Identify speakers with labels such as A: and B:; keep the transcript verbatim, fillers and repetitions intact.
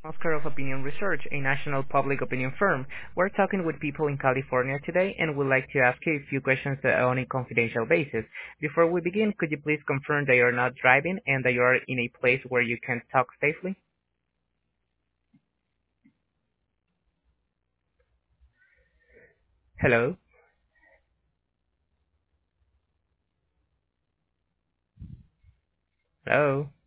A: Oscar of Opinion Research, a national public opinion firm. We're talking with people in California today and would like to ask you a few questions uh, on a confidential basis. Before we begin, could you please confirm that you're not driving and that you're in a place where you can talk safely? Hello? Hello?